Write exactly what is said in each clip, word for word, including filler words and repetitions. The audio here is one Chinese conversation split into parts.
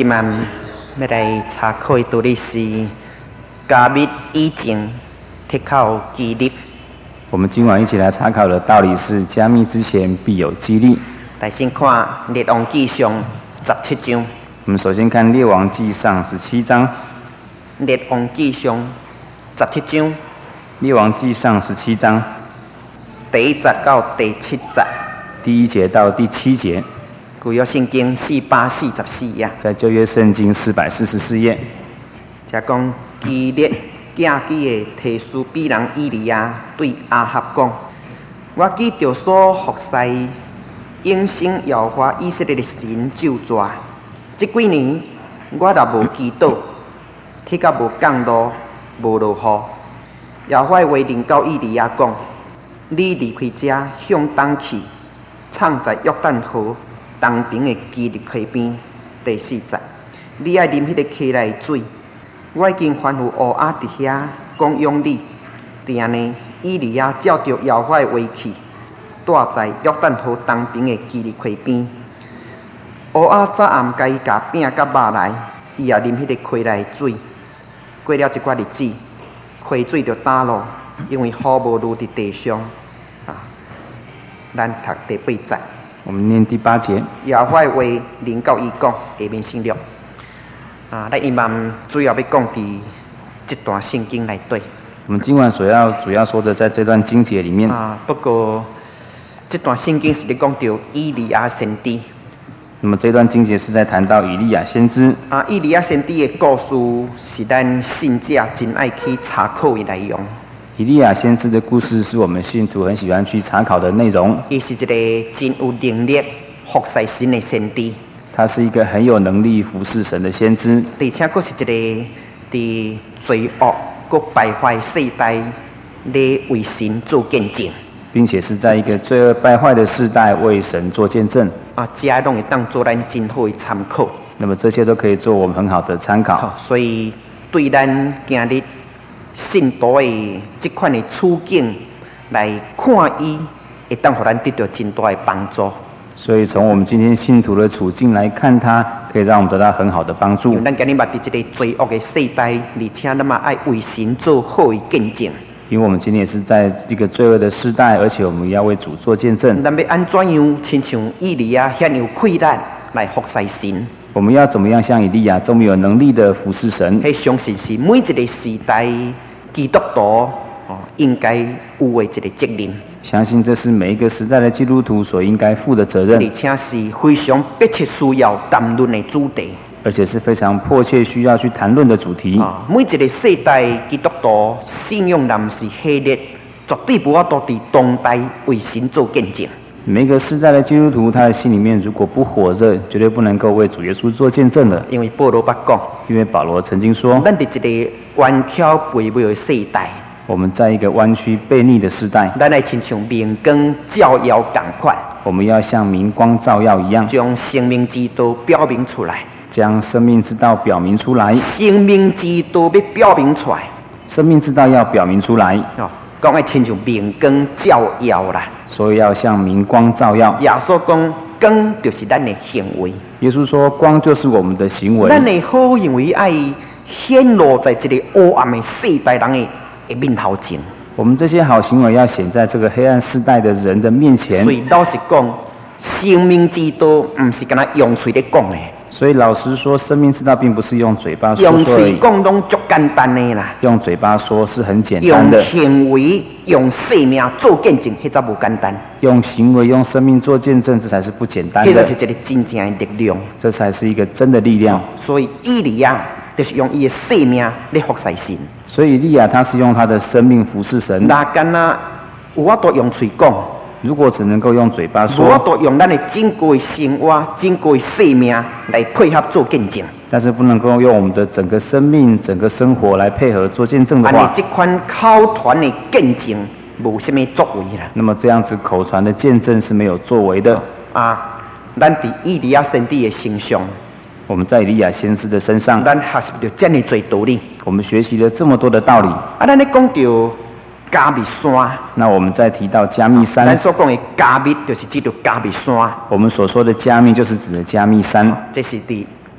今晚要来查考的道理是加密以前铁口激励。 我们今晚一起来查考的道理是：加密之前必有激励。 来先看《列王纪上》十七章。 我们首先看《列王纪上》十七章。《 列王纪上》十七章。《 列王纪上》十七章。 第一节到第七节。 第一节到第七节。 旧约圣经四百四十四页。 在旧约圣经四百四十四页。 才讲基列寄居的提斯比人以利亚对阿哈讲：我记着所服侍永生耶和华以色列的神咒詛。这几年我也无祈祷，天甲无降落，无落雨。耶和华话临到以利亚讲：你离开这向东去，藏在约旦河东边的基利溪边。第四节，你爱啉迄个溪内的水。我已经吩咐乌鸦伫遐供养你。第二呢，以利亚照着耶和华的话去，住在约旦河东边的基利溪边。乌鸦早暗甲伊夹饼甲肉来，伊也啉迄个溪内的水。过了一寡日子，溪水就干咯，因为雨无落伫地上。啊，咱读第八节。 我们念第八节。 耶和华的话临到伊讲，下面省略。啊，咱今晚主要要讲伫这段圣经内底。 我们今晚所要主要说的，在这段经节里面。 啊，不过这段圣经是咧讲到以利亚先知。 那么这段经节是在谈到以利亚先知。 啊，以利亚先知的故事是咱信者真爱去查考的内容。 以利亚先知的故事是我们信徒很喜欢去查考的内容。 伊是一个真有能力服侍神的先知。 他是一个很有能力服侍神的先知， 而且佫是一个伫罪恶佮败坏世代咧为神做见证， 并且是在一个罪恶败坏的世代为神做见证。 啊，这些拢会当做咱真好的参考。 那么这些都可以做我们很好的参考。 所以对咱今日信徒的这款的处境来看伊，会当互咱得到真大的帮助。 所以从我们今天信徒的处境来看它，可以让我们得到很好的帮助。 咱今日捌伫一个罪恶的世代，而且咱嘛爱为神做好的见证。 因为我们今天也是在一个罪恶的世代，而且我们要为主做见证。 咱要安怎样，亲像以利亚遐有困难来服侍神？ 我们要怎么样像以利亚这么有能力的服侍神？ 迄相信是每一个时代基督徒哦应该有的一个责任。 相信这是每一个时代的基督徒所应该负的责任， 而且是非常迫切需要谈论的主题， 而且是非常迫切需要去谈论的主题。 啊，每一个世代基督徒信仰人是系列，绝对无法度伫当代为神做见证。 每一个世代的基督徒，他的心里面如果不火热，绝对不能够为主耶稣做见证的。 因为保罗捌讲， 因为保罗曾经说， 咱伫一个弯曲背背的世代。 我们在一个弯曲悖逆的时代， 咱来亲像明光照耀同款， 我们要像明光照耀一样， 将生命之道表明出来， 将生命之道表明出来。 生命之道要表明出来， 生命之道要表明出来。 哦，讲爱亲像明光照耀啦， 所以要像明光照耀。 耶稣讲，光就是咱的行为。 耶稣说，光就是我们的行为。 咱的好行为爱显露在这个黑暗的世代人的。的面头前， 我们这些好行为要显在这个黑暗世代的人的面前。 所以老实讲，生命之道不是干那用嘴咧讲的。 所以老实说，生命之道并不是用嘴巴说说而已。 用嘴讲拢足简单的啦。 用嘴巴说是很简单的。 用行为、用生命做见证，迄才无简单。 用行为、用生命做见证，这才是不简单的。 迄才是一个真正的力量。 这才是一个真的力量。 所以以利亚就是用伊的生命来服侍神。 所以以利亚他是用他的生命服侍神。 那干那有法度用嘴讲， 如果只能够用嘴巴说， 无法度用咱的珍贵生活、珍贵生命来配合做见证。 但是不能够用我们的整个生命、整个生活来配合做见证的话， 安尼这款口传的见证无什么作为啦。 那么这样子口传的见证是没有作为的啊！咱伫以利亚先知的身上。 我们在以利亚先知的身上， 咱学习到这么多道理。 我们学习了这么多的道理。 啊，咱咧讲到加密山， 那我们再提到加密山， 咱所讲的加密就是指到加密山。 我们所说的加密就是指的加密山。 这是伫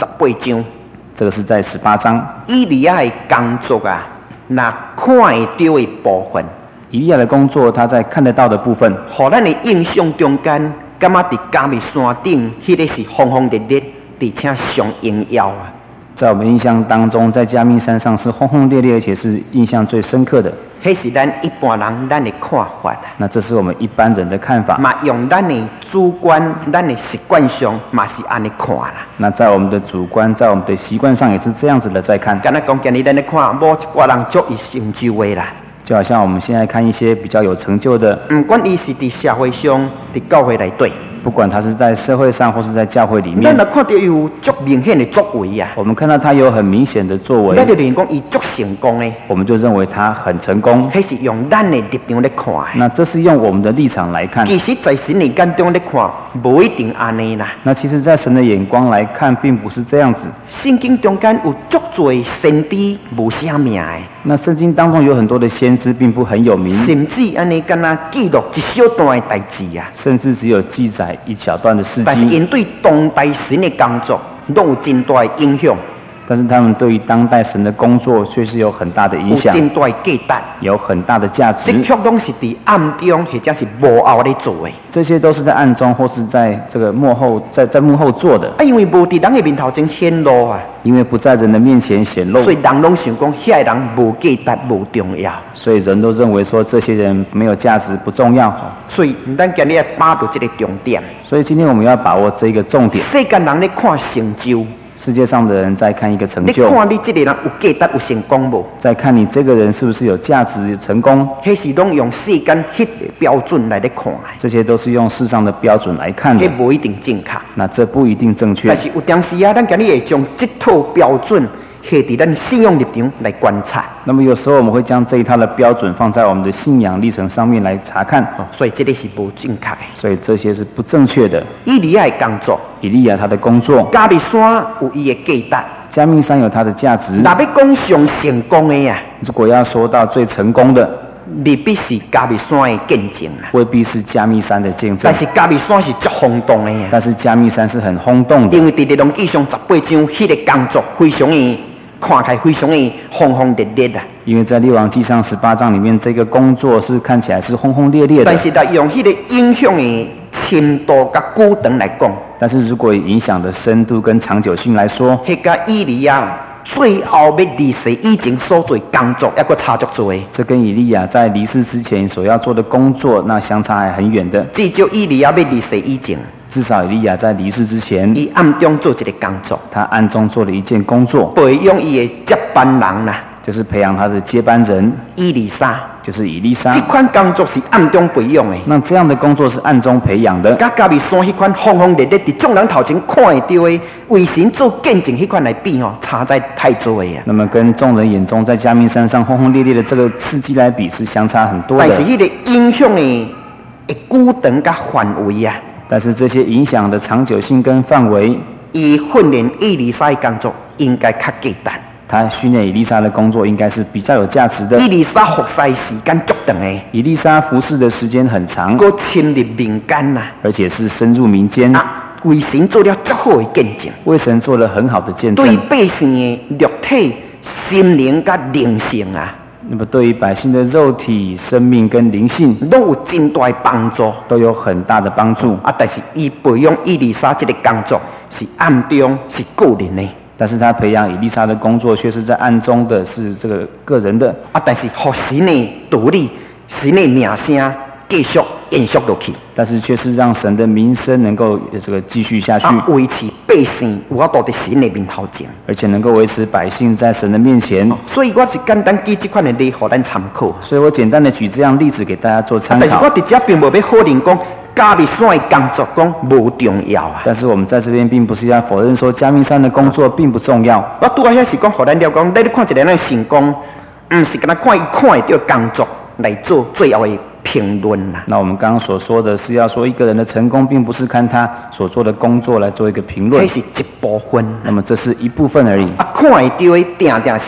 十八章， 这个是在十八章。 以利亚的工作啊，那看会到的部分， 以利亚的工作，他在看得到的部分， 互咱的印象中间，感觉伫加密山顶，迄、那个是轰轰烈烈，而且上荣耀啊。 在我们印象当中，在加密山上是轰轰烈烈，而且是印象最深刻的。 迄是咱一般人咱的看法啊。 那这是我们一般人的看法。 嘛用咱的主观、咱的习惯上，嘛是安尼看啦。 那在我们的主观，在我们的习惯上也是这样子的在看。 敢若讲今日咱咧看，某一寡人足有成就的啦。 就好像我们现在看一些比较有成就的， 不管伊是伫社会上、伫教会内底。 不管他是在社会上或是在教会里面， 咱若看到有足明显的作为啊， 我们看到他有很明显的作为， 咱就认讲伊足成功的， 我们就认为他很成功。 迄是用咱的立场来看的。 那这是用我们的立场来看。 其实，在神的眼中来看，无一定安尼啦。 那其实，在神的眼光来看，并不是这样子。 圣经中间有足多先知无啥名的。 那圣经当中有很多的先知，并不很有名， 甚至安尼敢若记录一小段的代志啊， 甚至只有记载一小段的事但是迹。 因对当代神的工作，拢有真大的影响， 但是他们对于当代神的工作却是有很大的影有响， 真大的价值。 有很大的价值这。却拢是伫暗中或者是幕后咧做的。 这些都是在暗中或是在这个幕后，在在幕后做的。 啊，因为无伫人的面头前显露啊， 因为不在人的面前显露， 所以人拢想讲，遐个人无价值、无重要。 所以人都认为说这些人没有价值，不重要。 所以咱今日要把握这个重点。 所以今天我们要把握这一个重点。 世间人咧看成就， 世界上的人在看一个成你就， 看你这个人有价值、有成功无？ 在看你这个人是不是有价值、成功。 迄是拢用世间迄个标准来咧看的， 这些都是用世上的标准来看的迄，无一定正确。 那这不一定正确但。是有当时啊，咱今日会将这套标准下伫咱信用立场来观察。 那么有时候我们会将这一套的标准放在我们的信仰历程上面来查看， 哦，所以这个是无正确的。 所以这些是不正确的。 以利亚的工作， 以利亚他的工作， 加密山有伊的价值。 加密山有它的价值。 若要讲上成功的呀， 如果要说到最成功的， 未必是加密山的见证啦。 未必是加密山的见证但，是加密山是足轰动的呀， 但是加密山是很轰动的， 因为伫列龙记上十八章，迄、那个工作非常的看起来非常的轰轰烈烈啊。 因为在列王记上十八章里面，这个工作是看起来是轰轰烈烈的但。是若用迄个影响的深度甲久长来讲， 但是如果以影响的深度跟长久性来说， 迄甲以利亚最后要离世以前所做工作，还佫差足多的。 这跟以利亚在离世之前所要做的工作，那相差还很远的。 至少以利亚要离世以前， 至少以利亚在离世之前， 伊暗中做一个工作， 他暗中做了一件工作， 培养伊的接班人啦， 就是培养他的接班人， 以利沙。 就是以利沙这。款工作是暗中培养的。 那这样的工作是暗中培养的， 甲加密山迄款轰轰烈烈，伫众人头前看会到的，为神做见证迄款来比吼，差在太多的啊。 那么跟众人眼中在加密山上轰轰烈烈的这个事迹来比，是相差很多的。 但是迄个影响的的久长甲范围啊， 但是这些影响的长久性跟范围， 伊训练以利沙的工作应该较简单。 他训练以利沙的工作应该是比较有价值的。 以利沙服侍时间足长的， 以利沙服侍的时间很长， 佮深入民间呐， 而且是深入民间， 啊，为神做了足好的见证， 为神做了很好的见对证。 百姓的肉体、心灵甲灵性啊， 那么对于百姓的肉体、生命跟灵性拢有真大的帮助。 都有很大的帮助。 啊，但是伊培养以利沙这个工作是暗中是个人的， 但是他培养以利沙的工作却是在暗中的，是这个个人的。 啊，但是互神的道理、神的名声继续延续落去， 但是却是让神的名声能够呃这个继续下去， 啊，维持百姓有法度伫神的面头前。 而且能够维持百姓在神的面前。 所以我是简单举这款的例，互咱参考。 所以我简单的举这样例子给大家做参考。 但是我伫遮并无要否认讲加密山的工作讲无重要啊。 但是我们在这边并不是要否认说加密山的工作并不重要。 我拄啊遐是讲，互咱了讲，咱咧看一个人的成功，毋是敢若看伊看会到工作来做最后的评论啦。 那我们刚刚所说的是要说一个人的成功，并不是看他所做的工作来做一个评论迄，是一部分。 那么这是一部分而已。 啊，看会到的定定是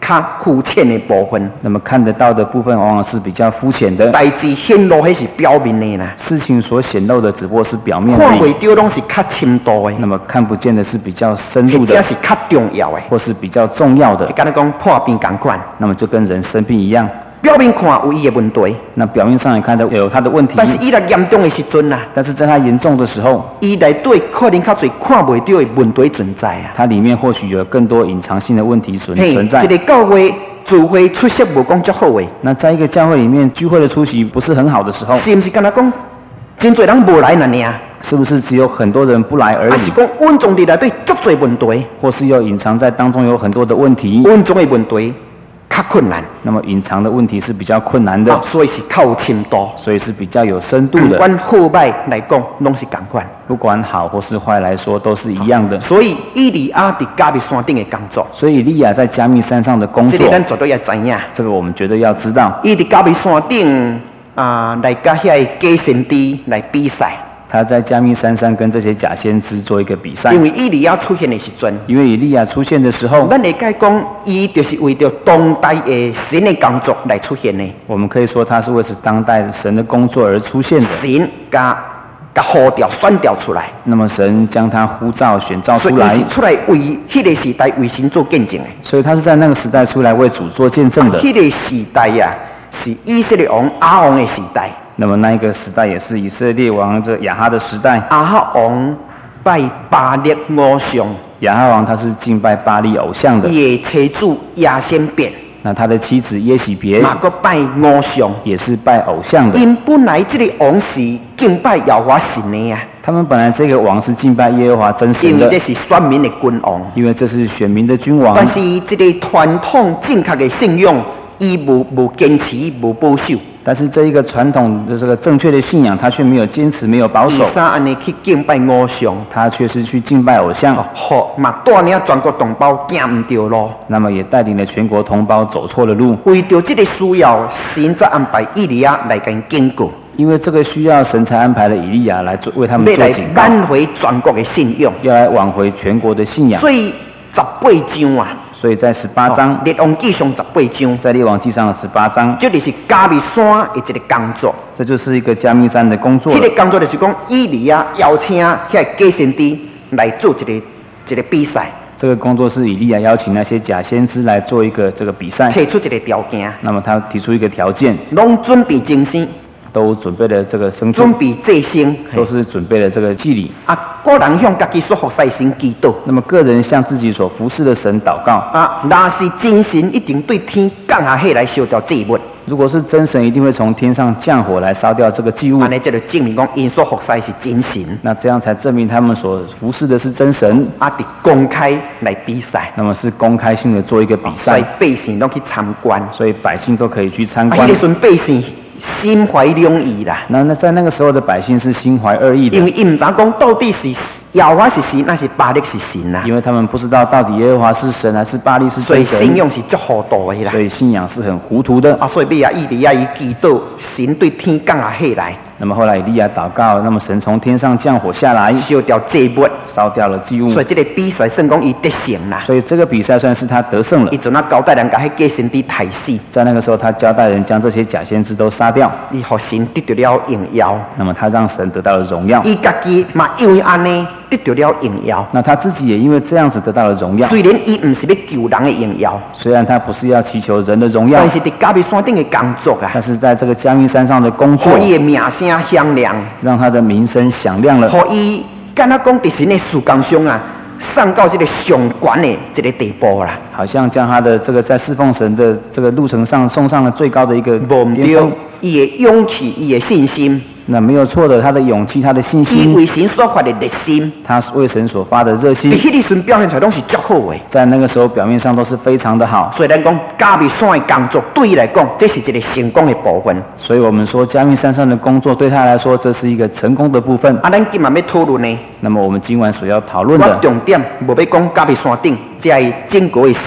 较肤浅的部分。 那么看得到的部分往往是比较肤浅的， 代志显露迄是表面的啦， 事情所显露的只不过是表面而看已。 袂到拢是较深度的， 那么看不见的是比较深入或者的， 是较重要的。 或是比较重要的。 敢若讲破病共款， 那么就跟人生病一样， 表面看有伊的问题， 那表面上也看到有他的问题， 但是伊若严重的时阵啊， 但是在他严重的时候， 伊内底可能较侪看袂到的问题存在啊。 它里面或许有更多隐藏性的问题存嘿， 存在一。个教会聚会出席无讲足好诶， 那在一个教会里面聚会的出席不是很好的时候， 是毋是敢若讲真侪人无来那尔？ 是不是只有很多人不来而已？ 还是讲稳重伫内底足侪问题， 或是又隐藏在当中有很多的问题？ 稳重的问题较困难， 那么隐藏的问题是比较困难的， 啊，所以是较有深度。 所以是比较有深度的。 不管好歹来讲，拢是共款。 不管好或是坏来说，都是一样的。 所以以利亚伫加密山顶的工作， 所以以利亚在加密山上的工作， 这个咱绝对要知影。 这个我们绝对要知道。 伊伫加密山顶啊，来甲遐假先知来比赛。 他在加密山上跟这些假先知做一个比赛， 因为以利亚出现的时阵， 因为以利亚出现的时候， 咱会解讲，伊就是为着当代的神的工作来出现的。 我们可以说他是为着当代神的工作而出现的。 神甲甲呼调选调出来， 那么神将他呼召选召所以出来伊，是出来为迄个时代为神做见证的。 所以他是在那个时代出来为主做见证的。 迄个时代呀、啊，是以色列王亚王的时代。 那么那一个时代也是以色列王这亚哈的时代。 亚哈王拜巴力偶像， 亚哈王他是敬拜巴力偶像的， 伊的妻子亚先别， 那他的妻子耶喜别嘛个拜偶像。 也是拜偶像的。 因本来这个王是敬拜耶和华神的呀、 他们本来这个王是敬拜耶和华真啊， 神的因为这，是选民的君王。 因为这是选民的君王。 但是这个传统正确的信仰，伊无无坚持，无保守。 但是这一个传统的这个正确的信仰，他却没有坚持，没有保守以，撒安尼去敬拜偶像， 他却是去敬拜偶像， 好嘛带领全国同胞行唔对路。 那么也带领了全国同胞走错了路。 为着这个需要，神才安排以利亚来跟经过， 因为这个需要，神才安排了以利亚来做为他们要来做警告， 挽回全国的信仰。 要来挽回全国的信仰。 所以十八章啊， 所以在十八章， 列王纪上十八章， 在列王记上的十八章， 这就是加密山的一个工作。 这就是一个加密山的工作了。 这个工作就是讲，以利亚邀请遐假先知来做一个一个比赛， 这个工作是以利亚邀请那些假先知来做一个这个比赛。 提出一个条件， 那么他提出一个条件， 拢准备精神， 都准备了这个牲畜， 准备祭牲， 都是准备了这个祭礼。 啊，个人向家己所服侍神祈祷。 那么个人向自己所服侍的神祷告。 啊，若是真神，一定对天降下火来烧掉祭物。 如果是真神，一定会从天上降火来烧掉这个祭物。 安尼，这就证明讲因所服侍是真神。 那这样才证明他们所服侍的是真神。 啊，伫公开来比赛， 那么是公开性的做一个比赛所以，百姓拢去参观。 所以百姓都可以去参啊， 观迄个。时阵百姓心怀两意啦， 那那在那个时候的百姓是心怀恶意的因，为伊毋知讲到底是耶和华是神，还是巴力是神啦。 因为他们不知道到底耶和华是神还是巴力是所以信真神， 仰是足糊涂的啦所。以信仰是很糊涂的。 啊，所以尾啊，以利亚伊祈祷，神对天降下火来， 那么后来以利亚祷告，那么神从天上降火下来， 烧掉祭物。 烧掉了祭物所，以这个比赛算讲伊得胜啦。 所以这个比赛算是他得胜了伊。阵啊交代人甲迄假先知杀死， 在那个时候，他交代人将这些假先知都杀掉， 伊互神得到了荣耀。 那么他让神得到了荣耀， 伊家己嘛因为安尼得到了荣耀。 那他自己也因为这样子得到了荣耀。 虽然伊毋是要救人的荣耀， 虽然他不是要祈求人的荣耀但，是伫加密山顶的工作啊， 但是在这个加密山上的工作互，伊的名声响亮， 让他的名声响亮了， 互伊敢若讲伫神的事工上啊，上到这个上悬的这个地步啦。 好像将他的这个在侍奉神的这个路程上送上了最高的一个无毋对巅峰。， 伊的勇气，伊的信心， 那没有错的，他的勇气，他的信伊心， 为神所发的热心， 他为神所发的热伫心， 迄个时阵表现出来拢是足好的。 在那个时候表面上都是非常的好。 所以咱讲加密山的工作对伊来讲，这是一个成功的部分。 所以我们说加密山上的工作对他来说，这是一个成功的部分。 啊，咱今晚要讨论呢， 那么我们今晚所要讨论我的， 重点无要讲加密山顶这些整个的细节。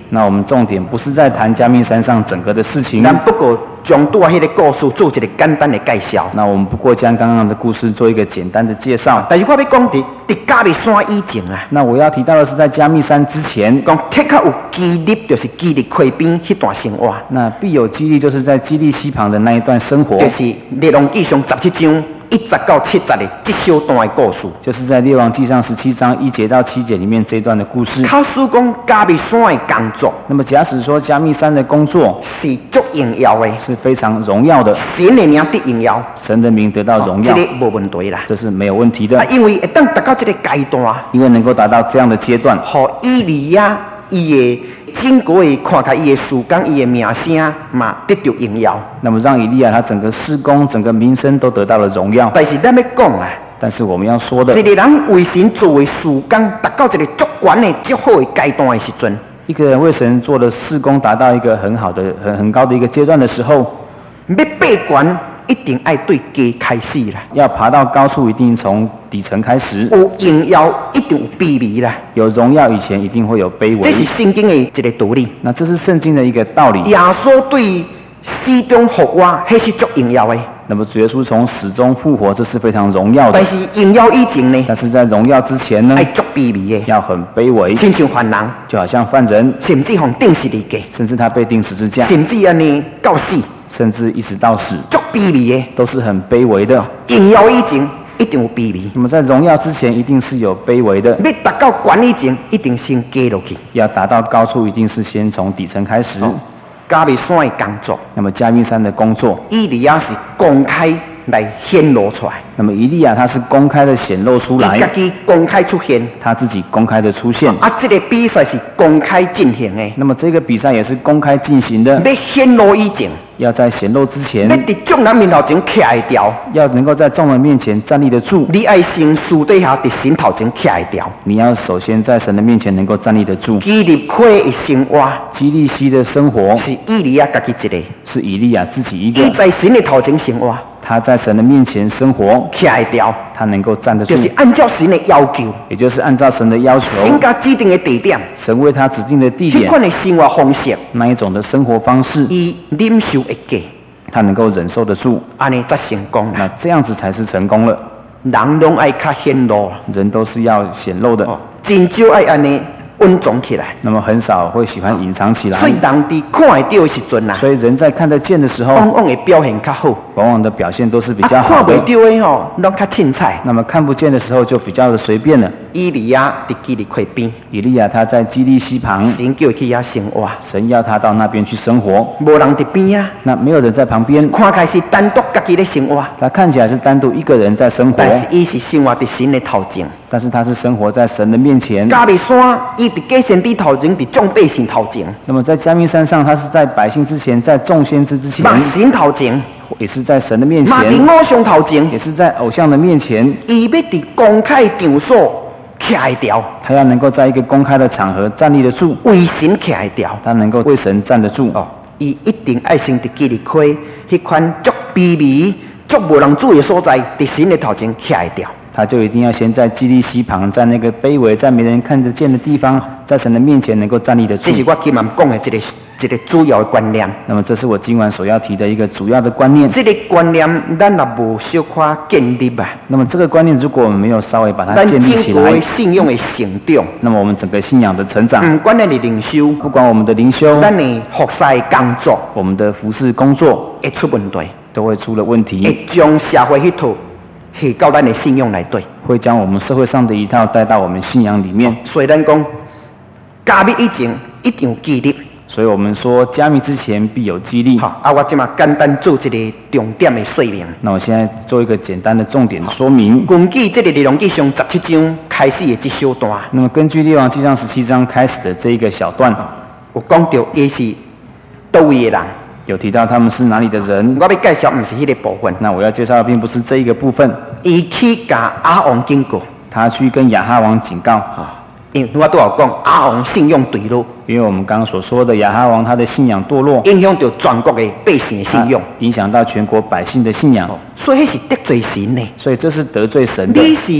那我们重点不是在谈加密山上整个的事情， 咱不过将拄啊迄个故事做一个简单的介绍。 那我们不过将刚刚的故事做一个简单的介绍。 但是我要讲伫伫加密山以前啊， 那我要提到的是在加密山之前， 讲确确有基立，就是基立溪边迄段生活。 那必有激励，就是在基利溪旁的那一段生活， 就是《列王纪上》十七章一十到七十的这小段的故事。 就是在列王纪上十七章一节到七节里面这一段的故事。 假使讲加密山的工作， 那么假使说加密山的工作是足荣耀的， 是非常荣耀的， 神的名得荣耀， 神的名得到荣耀， 这个无问题啦。 这是没有问题的。 啊，因为会当达到这个阶段， 因为能够达到这样的阶段， 互以利亚伊的整个的看起伊的事工、伊的名声嘛得到荣耀。 那么让以利亚他整个事工、整个名声都得到了荣耀。 但是咱要讲啊， 但是我们要说的， 一个人为神做的事工达到一个足悬的、足好的阶段的时阵， 一个人为神做的事工达到一个很好的、很很高的一个阶段的时候， 要爬悬一定爱对低开始啦。 要爬到高处，一定从底层开始。 有荣耀，一定有卑微啦。 有荣耀以前，一定会有卑微。 这是圣经的一个道理。 那这是圣经的一个道理。 耶稣对死中复活，迄是足荣耀的。 那么主耶稣从死中复活，这是非常荣耀的。 但是荣耀以前呢？ 但是在荣耀之前呢？ 爱足卑微的， 要很卑微， 亲像犯人， 就好像犯人， 甚至互钉十字架， 甚至他被钉十字架， 甚至安尼到死， 甚至一直到死， 足卑微的， 都是很卑微的。 荣耀以前一定有卑微。 那么在荣耀之前，一定是有卑微的。 要达到悬以前，一定先低落去。 要达到高处，一定是先从底层开始。 加密山的工作， 那么加密山的工作， 以利亚是公开来显露出来。 那么以利亚他是公开的显露出来， 他自己公开出现， 他自己公开的出现。 啊，这个比赛是公开进行的。 那么这个比赛也是公开进行的。 要显露以前， 要在显露之前， 要在众人面头前徛会牢， 要能够在众人面前站立得住。 你爱先私底下在神头前徛会牢。 你要首先在神的面前能够站立得住。 基立溪的生活， 基利溪的生活是以利亚家己一个， 是以利亚自己一个。 伊在神的头前生活， 他在神的面前生活， 徛会牢， 他能够站得住， 就是按照神的要求， 也就是按照神的要求， 神家指定的地点， 神为他指定的地迄点， 款的生活方式， 那一种的生活方式， 伊忍受会过， 他能够忍受得住， 安尼才成功啦。 那这样子才是成功了。 人拢爱较显露， 人都是要显露的， 哦，真少爱安尼稳重起来。 那么很少会喜欢隐藏起来， 所以人伫看会到的时阵啊， 所以人在看得见的时候， 往往会表现较好， 往往的表现都是比较啊， 好的。 看袂到的吼，拢较凊彩。 那么看不见的时候就比较的随便了。 以利亚伫基利溪边， 以利亚他在基利溪旁， 神叫伊去遐生活， 神要他到那边去生活， 无人伫边啊， 那没有人在旁边， 看起来是单独家己咧生活， 他看起来是单独一个人在生活， 但是伊是生活伫神的头前。 但是他是生活在神的面前。 加密山，伊伫假先知头前，伫众百姓头前， 那么在加密山上，他是在百姓之前，在众先知之前， 嘛神头前， 也是在神的面嘛伫前， 偶像头前， 也是在偶像的面前。 伊要伫公开场所徛会牢， 他要能够在一个公开的场合站立得住， 为神徛会牢。 他能够为神站得住。 哦，伊一定爱先伫基利溪迄款足卑微、足无人注意的所在，伫神的头前徛会牢。 他就一定要先在基利溪旁，在那个卑微、在没人看得见的地方，在神的面前能够站立得住这。是我今晚讲的一个一个主要的观念。 那么，这是我今晚所要提的一个主要的观念。 这个观念，咱若无小可建立啊， 那么，这个观念如果我们没有稍微把它咱建立起来整个的，信仰的成长， 那么我们整个信仰的成长， 不管咱的灵修， 不管我们的灵修、 咱的服侍的工作， 我们的服侍工作， 会出问题， 都会出了问题， 会将社会迄套下到咱的信仰内底。 会将我们社会上的一套带到我们信仰里面。 所以咱讲，加密以前一定有纪律。 所以我们说，加密之前必有激励。 好，啊，我即马简单做一个重点的说明。 那我现在做一个简单的重点说明。 根据这个《列王纪上》十七章开始的这小段， 那么根据《列王纪上》十七章开始的这一个小段， 有讲到伊是倒位的人。 有提到他们是哪里的人。 我要介绍不是迄个部分， 那我要介绍的并不是这一个部分。 伊去甲阿王警告， 他去跟亚哈王警告， 啊，因为我都有讲阿王信用坠落， 因为我们刚刚所说的亚哈王他的信仰堕落， 影响到全国的百姓的信用， 影响到全国百姓的信仰， 所以迄是得罪神的。 所以这是得罪神的。 你是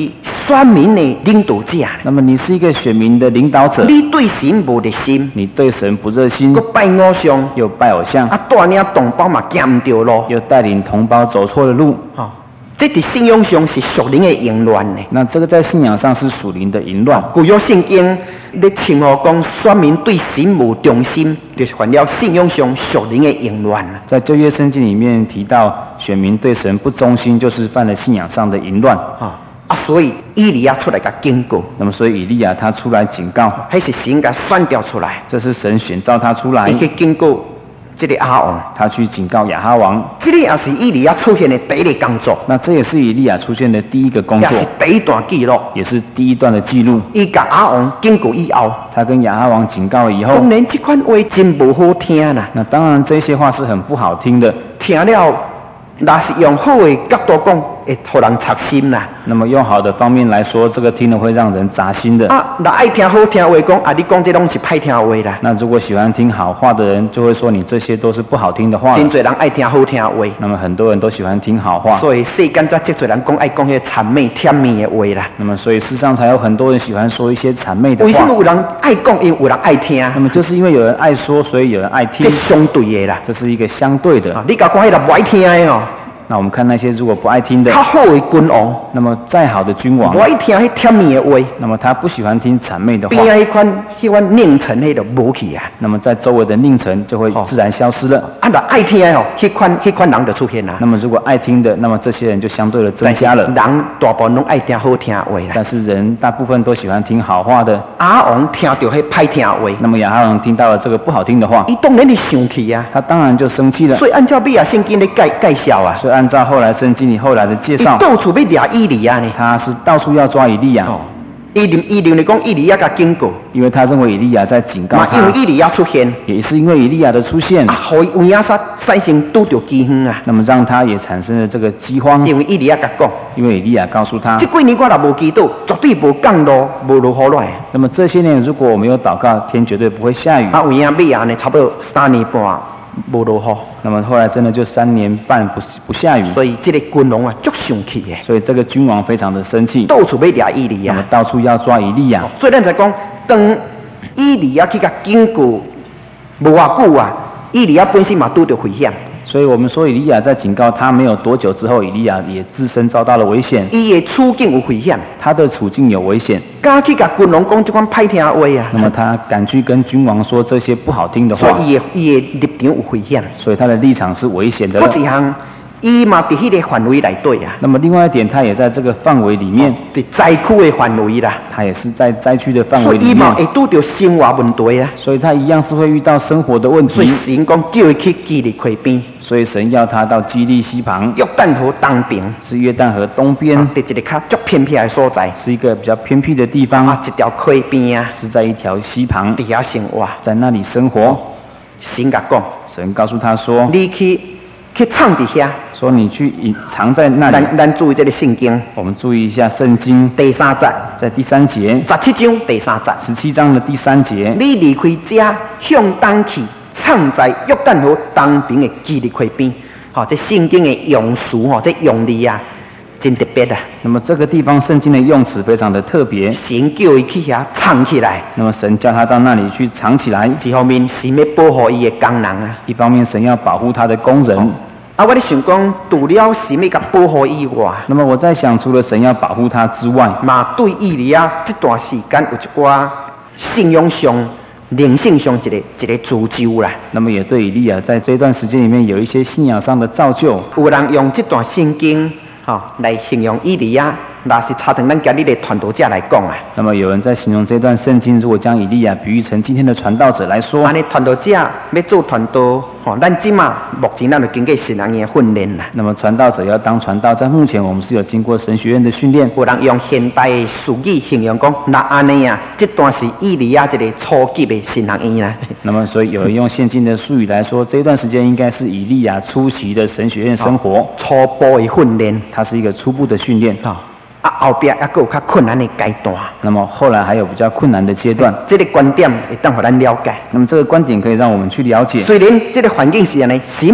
选民的领导者， 那么你是一个选民的领导者， 你对神无热心， 你对神不热心， 佮拜偶像， 又拜偶像， 啊，带领同胞嘛行唔对路， 又带领同胞走错了路。 哦，这伫信仰上是属灵的淫乱呢。 那这个在信仰上是属灵的淫乱。 旧约圣经咧称呼讲选民对神无忠心，就是犯了信仰上属灵的淫乱啊。 在旧约圣经里面提到，选民对神不忠心，就是犯了信仰上的淫乱。 啊啊，所以以利亚出来甲警告。 那么，所以以利亚他出来警告， 迄是神甲选调出来， 这是神选召他出来， 伊去警告这个亚王。 他去警告亚哈王。 这个也是以利亚出现的第一个工作， 那这也是以利亚出现的第一个工也作， 是第一段记录， 也是第一段的记录。 伊甲亚王警告以后， 他跟亚哈王警告了以后， 当然这款话真无好听啦。 那当然这些话是很不好听的。 听了，若是用好的角度讲，会互人插心啦。 那么用好的方面来说，这个听了会让人扎心的。 啊，若爱听好听话，讲啊，你讲这拢是歹听话啦。 那如果喜欢听好话的人，就会说你这些都是不好听的话。 真侪人爱听好听话， 那么很多人都喜欢听好话， 所以世间才真侪人讲爱讲迄谄媚甜蜜的话啦。 那么所以世上才有很多人喜欢说一些谄媚的话。 为什么有人爱讲，因为有人爱听？ 那么就是因为有人爱说，所以有人爱听。 这相对的啦。 这是一个相对的。 啊，你甲讲迄个不爱听的哦。 那我们看那些如果不爱听的， 较好的君王， 那么再好的君王， 不爱听迄甜蜜的话， 那么他不喜欢听谄媚的话， 边啊迄款迄款佞臣迄就无去啊。 那么在周围的佞臣就会自然消失了。 啊，若爱听的哦，迄款迄款人就出现啦。 那么如果爱听的，那么这些人就相对的增加了。 人大部分拢爱听好听的话啦。 但是人大部分都喜欢听好话的。 亚王听到迄歹听的话， 那么亚哈王听到了这个不好听的话， 伊当然是生气啊。 他当然就生气了。 所以按照米亚圣经的介介绍啊， 所以按照后来圣经里后来的介伊绍， 到处要抓以利亚呢。 他是到处要抓以利亚。 哦，伊认伊认为讲以利亚甲警告， 因为他认为以利亚在警告嘛，因为他， 以利亚出现， 也是因为以利亚的出现， 啊，互伊有影杀产生拄着饥荒啊。 那么让他也产生了这个饥荒。 因为以利亚甲讲， 因为以利亚告诉他， 这几年我若无祈祷，绝对无降落无落雨来。 那么这些年如果我没有祷告，天绝对不会下雨。 啊，有影米亚呢，差不多三年半无落雨， 那么后来真的就三年半不不下雨， 所以这个君王啊，足生气的， 所以这个君王非常的生气， 到处要抓以利亚那么。到处要抓以利亚。 所以咱才讲，当以利亚去甲警告无偌久啊，以利亚本身嘛拄着危险。 所以我们说以利亚在警告他没有多久之后，以利亚也自身遭到了危险， 伊的处境有危险， 他的处境有危险。 敢去甲君王讲这款歹听的话啊， 那么他敢去跟君王说这些不好听的话， 所以伊的伊的立场有危险。 所以他的立场是危险的了。 搁一项，伊嘛伫迄个范围内底啊， 那么另外一点，他也在这个范围里面， 伫灾区的范围啦， 他也是在灾区的范所围里以伊嘛会面， 拄着生活问题啊。 所以他一样是会遇到生活的问所以题。 神讲叫伊去基利溪边， 所以神要他到基利溪旁， 约旦河东边， 是约旦河东边， 伫一个较足偏僻的所在， 是一个比较偏僻的地方， 啊，一条溪边啊， 是在一条溪旁， 伫遐生活。 在那里生活。 神甲讲， 神告诉他说你去去藏伫遐。：“ 说你去隐藏在那里。 咱咱注意这个圣经” 我们注意一下圣经， 第三节， 在第三节， 十七章第三节， 十七章的第三节， 你离开家向东去，藏在约旦河东边的基利溪边。吼、这圣经的用词吼，这用字啊，真特别啊。 那么这个地方圣经的用词非常的特别。 神叫伊去遐藏起来， 那么神叫他到那里去藏起来， 一方面神要保护伊的工人啊。 一方面神要保护他的工人。 啊，我咧想讲，除了神要甲保护以外， 那么我在想，除了神要保护他之外， 嘛对以利亚这段时间有一寡信仰上、灵性上一个一个造就啦。 那么也对以利亚在这段时间里面有一些信仰上的造就。 有人用这段圣经吼、来形容以利亚，若是插成咱今日的传道者来讲啊， 那么有人在形容这段圣经，如果将以利亚比喻成今天的传道者来说， 安尼传道者要做传道，吼、咱即马目前咱就经过神人的训练啦。 那么传道者要当传道，在目前我们是有经过神学院的训练。 有人用现代的术语形容讲，那安尼啊，这段是以利亚一个初级的神人院啦。 那么所以有人用现今的术语来说，这一段时间应该是以利亚初期的神学院生活， 初步的训练， 它是一个初步的训练。 吼、啊后壁还佫有较困难的阶段。 那么后来还有比较困难的阶段。 这个观点会当互咱了解。 那么这个观点可以让我们去了解。 虽然这个环境是安尼，神嘛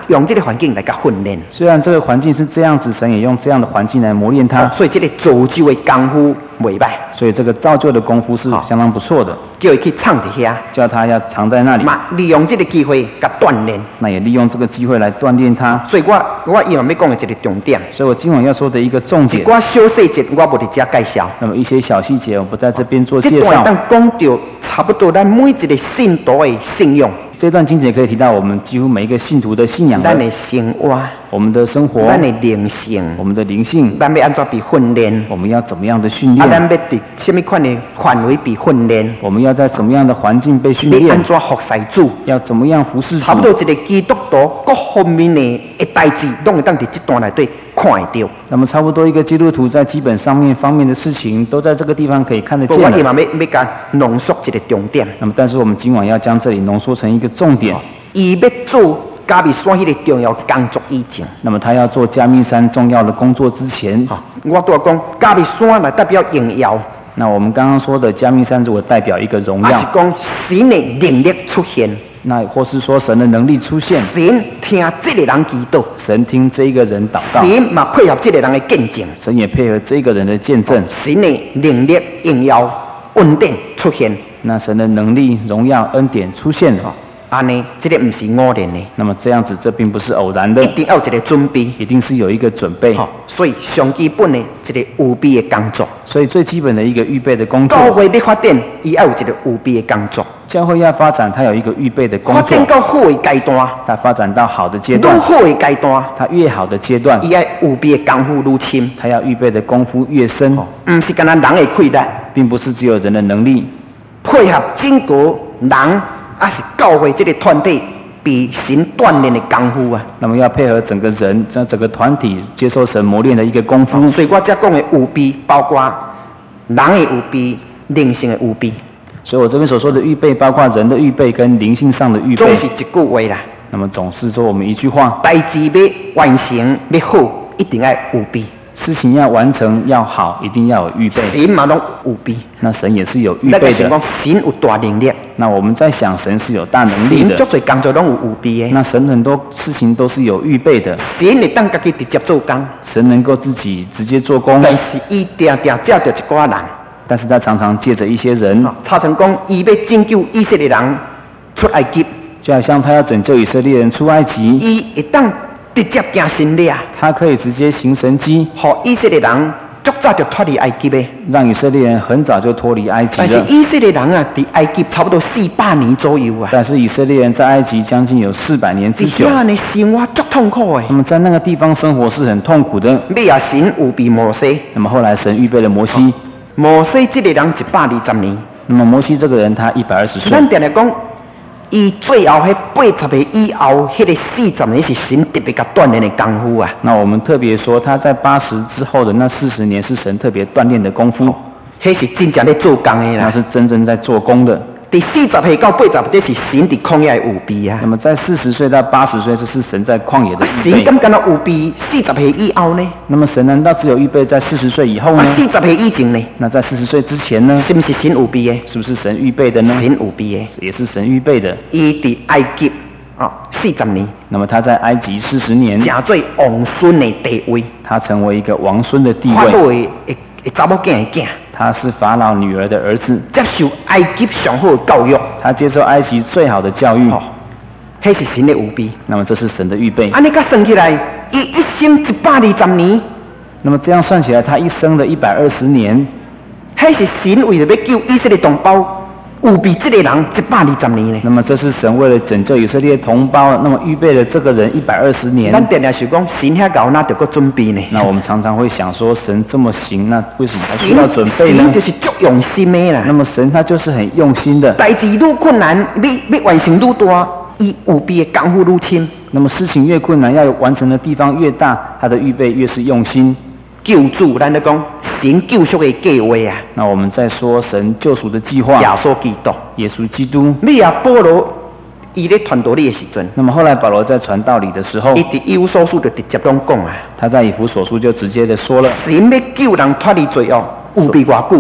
用这个环境来甲训练。 虽然这个环境是这样子，神也用这样的环境来磨练他， 哦、所以这个造就的功夫袂歹。 所以这个造就的功夫是相当不错的。 叫伊去藏伫遐， 叫他要藏在那里。 嘛，利用这个机会甲锻炼。 那也利用这个机会来锻炼他。 所以我我今晚要讲的一个重点。 所以我今晚要说的一个重点。 一寡小细节我无伫遮介绍。 那么一些小细节我不在这边做介绍。 这段当讲到差不多咱每一个信徒的信仰。 这段经节可以提到我们几乎每一个信徒的信仰。 咱的生活。 我们的生活。 咱的灵性。 我们的灵性。 咱要安怎被训练？ 我们要怎么样的训练？ 啊，咱要伫什么款的范围被训练？ 我们要在什么样的环境被训练？ 要安怎服侍主？ 要怎么样服侍主？ 差不多一个基督徒各方面的的代志，拢会当伫这段内底看得到。 那么差不多一个基督徒在基本上面方面的事情，都在这个地方可以看得见。 我今晚要要甲浓缩一个重点。 那么，但是我们今晚要将这里浓缩成一个重点。 伊要做加密山迄个重要工作以前， 那么他要做加密山重要的工作之前， 我都要讲加密山来代表荣耀。 那我们刚刚说的加密山如果代表一个荣耀， 还是讲神的能力出现？ 那或是说神的能力出现？ 神听这个人祈祷， 神听这一个人祷告， 神嘛配合这个人的见证， 神也配合这个人的见证， 神的能力、荣耀、恩典出现。 那神的能力、荣耀、恩典出现了。 安尼，这个不是偶然的。 那么这样子，这并不是偶然的， 一定要有一个准备， 一定是有一个准备。 好，所以上基本的一个有备的工作。 所以最基本的一个预备的工作。 教会要发展，伊要有一个有备的工作。 教会要发展，它有一个预备的工作。 发展到好的阶段， 它发展到好的阶段。 越好的阶段， 它越好的阶段， 伊要有备的功夫愈深。 它要预备的功夫越深。 唔是干那人的亏待， 并不是只有人的能力， 配合整个人，还是教会这个团体。比神锻炼的功夫啊， 那么要配合整个人，在整个团体接受神磨练的一个功夫。 所以我才讲的有备，包括人的有备、灵性的有备。 所以我这边所说的预备，包括人的预备跟灵性上的预备。 总是一句话啦。 那么总是说我们一句话： 代志要完成要好，一定要有备。 事情要完成要好，一定要有预备。 神嘛拢有备， 那神也是有预备的。 神有大能力。 那我们在想，神是有大能力的。 神足侪工作拢有有备的。 那神很多事情都是有预备的。 神会当家己直接做工。 神能够自己直接做工。 但是伊定定借着一寡人。 但是他常常借着一些人。 查成讲，伊要拯救以色列人出埃及， 就好像他要拯救以色列人出埃及， 伊会当。直接行神力啊！ 他可以直接行神迹， 好以色列人足早就脱离埃及的， 让以色列人很早就脱离埃及了。 但是以色列人啊，在埃及差不多四百年左右啊。 但是以色列人在埃及将近有四百年之久。 这样的生活足痛苦的。 那么在那个地方生活是很痛苦的。 尾啊，神有备摩西。 那么后来神预备了摩西。 哦、摩西这个人一百二十年。 那么摩西这个人他一百二十岁。 咱定来讲。伊最后迄八十岁以后，迄个四十年是神特别甲锻炼的功夫啊。 那我们特别说，他在八十之后的那四十年是神特别锻炼的功夫。 迄、哦、是真正在做工的啦。 那是真正在做工的。 第四十岁到八十，这是神在旷野的有备啊。 那么在四十岁到八十岁，这是神在旷野的预备。 神敢敢若有备四十岁以后呢？ 那么神难道只有预备在四十岁以后呢？ 四十岁以前呢？ 那在四十岁之前呢？ 是不是神有备的？ 是不是神预备的呢？ 神有备的， 也是神预备的。 伊伫埃及啊，四十年。 那么他在埃及四十年， 成做王孙的地位。 他成为一个王孙的地位。 法老的的查某囝的囝。 他是法老女儿的儿子， 接受埃及上好的教育。 他接受埃及最好的教育。 哦，那是神的有备。 那么这是神的预备。 安尼甲算起来，伊一生一百二十年。 那么这样算起来，他一生的一百二十年， 那是神为了要救以色列同胞。有比这个人一百二十年呢？ 那么这是神为了拯救以色列同胞，那么预备了这个人一百二十年。 咱定定是讲神遐高，哪得个准备呢？ 那我们常常会想说，神这么行，那为什么还需要准备呢？ 神就是足用心的啦。 那么神他就是很用心的。 代志愈困难，要要完成愈大，伊有备的功夫愈深。 那么事情越困难，要完成的地方越大，他的预备越是用心。 救主，咱咧讲神救赎的计划啊。 那我们在说神救赎的计划。 耶稣基督。 耶稣基督。 你啊，保罗伊咧传道理的时阵， 那么后来保罗在传道理的时候， 伊伫以弗所书就直接拢讲啊。 他在以弗所书就直接的说了， 神要救人脱离罪恶，有备偌久。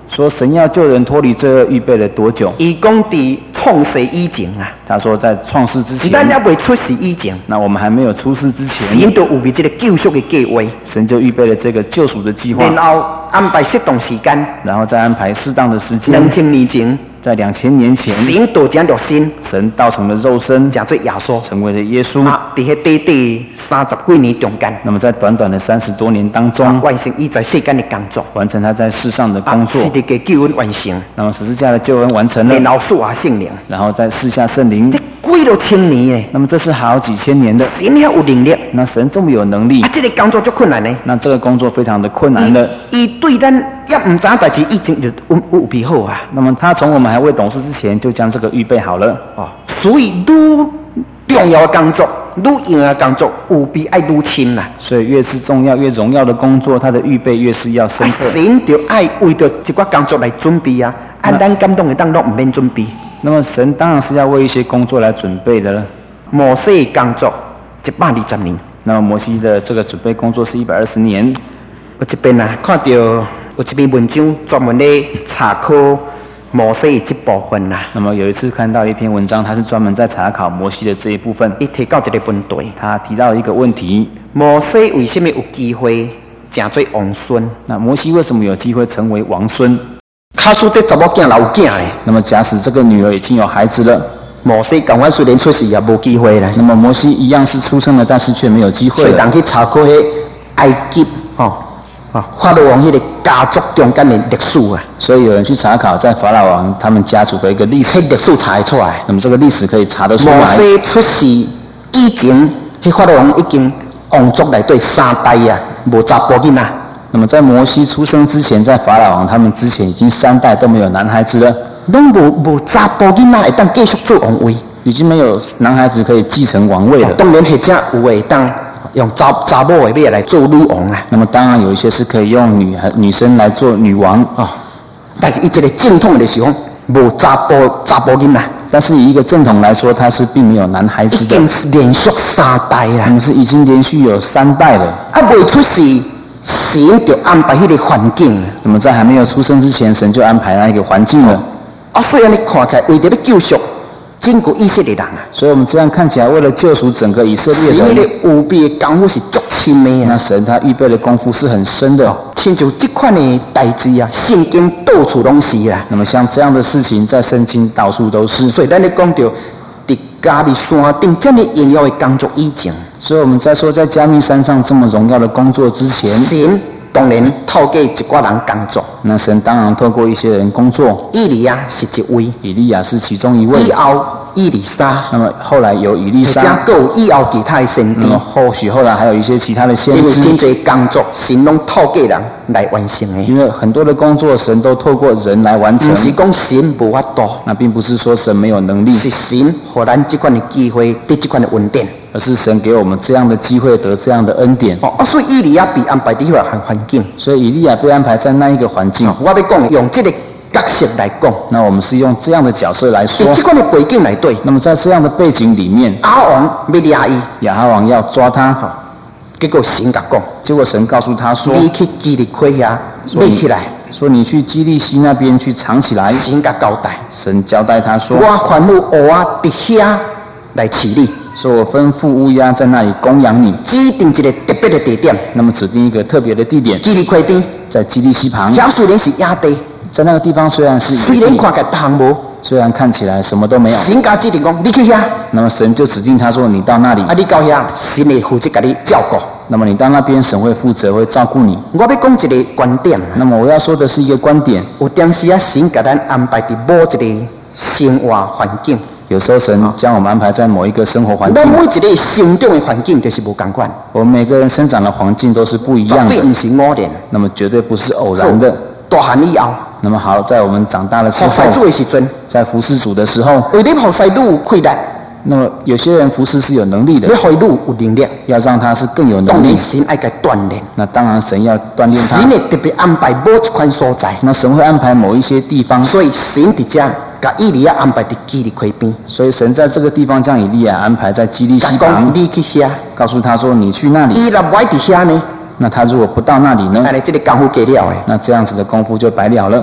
说神要救人脱离罪恶，预备了多久？ 伊讲伫创世以前啊， 他说在创世之前， 咱还未出世以前， 那我们还没有出世之前， 神就有备这个救赎的计划， 神就预备了这个救赎的计划， 然后安排适当时间， 然后再安排适当的时间。 两千年前， 在两千年前， 神道成肉身， 神道成了肉身， 成做耶稣， 成为了耶稣。 啊，伫迄短短三十几年中间， 那么在短短的三十多年当中， 啊、完成伊在世间的工作， 完成他在世上的工作。 啊，十字架救恩完成， 那么十字架的救恩完成了， 然后赐下圣灵， 然后再赐下圣灵。 这几多千年诶， 那么这是好几千年的， 神遐有能力， 那神这么有能力， 啊，这个工作足困难呢。 那这个工作非常的困难的。 伊对咱也唔知代志，已经就有有预备好啊。 那么他从我们还未懂事之前，就将这个预备好了。 哦，所以愈重要的工作，愈重要的工作，有比爱愈深啦。 所以越是重要、越荣耀的工作，它的预备越是要深刻。 啊、神就爱为着一寡工作来准备啊，按咱感动的当中唔免准备。 那么神当然是要为一些工作来准备的了。 摩西的工作一百二十年， 那么摩西的这个准备工作是一百二十年。 有一边啊，看到有一篇文章专门咧查考摩西的这部分啦。 那么有一次看到一篇文章，它是专门在查考摩西的这一部分。 伊提到一个问题， 他提到一个问题： 摩西为什么有机会成做王孙？ 那摩西为什么有机会成为王孙？ 假使这查某囝老囝咧， 那么假使这个女儿已经有孩子了， 摩西同款虽然出世也无机会咧。 那么摩西一样是出生了，但是却没有机会了。 所以人去查考迄埃及吼啊法老王迄个家族中间的历史啊， 所以有人去查考在法老王他们家族的一个历史， 迄历史查得出来。 那么这个历史可以查得出来。 摩西出世以前，迄法老王已经王族内底三代啊，无查甫囡仔。 那么在摩西出生之前，在法老王他们之前已经三代都没有男孩子了， 拢无无查甫囡仔会当继续做王位， 已经没有男孩子可以继承王位了。 哦、当然，或者有会当用查查某的尾来做女王啊。 那么当然有一些是可以用女女生来做女王啊、哦， 但是伊这个正统的是讲无查甫查甫囡仔。 但是以一个正统来说，他是并没有男孩子的， 已经是连续三代啊。 我们是已经连续有三代了。 啊，未出世。神就安排迄个环境， 那么在还没有出生之前，神就安排那一个环境了。 啊，所以你看起来，为着要救赎整个以色列人啊， 所以我们这样看起来，为了救赎整个以色列人， 神的有备的功夫是足深的啊。 那神他预备的功夫是很深的。 亲像这款的代志啊，圣经到处拢是啦。 那么像这样的事情，在圣经到处都是。 所以咱咧讲到伫加密山顶这么荣耀的工作以前。 所以我们在说，在加密山上这么荣耀的工作之前， 神当然透过一寡人工作。 那神当然透过一些人工作。 以利亚是一位， 以利亚是其中一位。 以后以利沙， 那么后来有以利沙， 加有以后其他的先知。 那么或许后来还有一些其他的先知。 因为真侪工作，神拢透过人来完成的。 因为很多的工作，神都透过人来完成。 不是讲神无法度， 那并不是说神没有能力， 是神给咱这款的机会，得这款的恩典。 而是神给我们这样的机会，得这样的恩典。 哦，所以以利亚被安排在迄个环境。 所以以利亚被安排在那一个环境。 我要讲用这个角色来讲， 那我们是用这样的角色来说。 在这款的背景内底， 那么在这样的背景里面， 亚王要抓伊， 亚哈王要抓他， 结果神甲讲， 结果神告诉他说：“ 你去基利溪遐背起来。” 说你去基利溪那边去藏起来。 神甲交代， 神交代他说：“ 我吩咐乌鸦伫遐来饲你。” 说我吩咐乌鸦在那里供养你， 指定一个特别的地点。 那么指定一个特别的地点， 基利溪边， 在基利溪旁。 遐虽然是野地， 在那个地方虽然是虽然看起来大无， 虽然看起来什么都没有， 神甲指定讲你去遐。 那么神就指定他说你到那里， 啊，你到遐，神会负责甲你照顾。 那么你到那边，神会负责会照顾你。 我要讲一个观点。 那么我要说的是一个观点。 有当时啊，神甲咱安排伫某一个生活环境。 有时候神将我们安排在某一个生活环境。 咱每一个成长的环境就是无同款。 我们每个人生长的环境都是不一样的， 绝对不是偶然。 那么绝对不是偶然的。 大汉以后， 那么好，在我们长大了之后， 服侍主的时阵， 在服侍主的时候， 为了服侍愈有困难。 那么有些人服侍是有能力的， 要让愈有能力， 要让他是更有能力。 当然神爱给锻炼。 那当然神要锻炼他。 神会特别安排某一款所在。 那神会安排某一些地方。 所以神伫遮把以利亚安排伫基利溪边。 所以神在这个地方将以利亚安排在基利溪旁。 你去遐， 告诉他说你去那里。 伊若不爱伫遐呢？ 那他如果不到那里呢？ 那你这个功夫给了诶。 那这样子的功夫就白了了。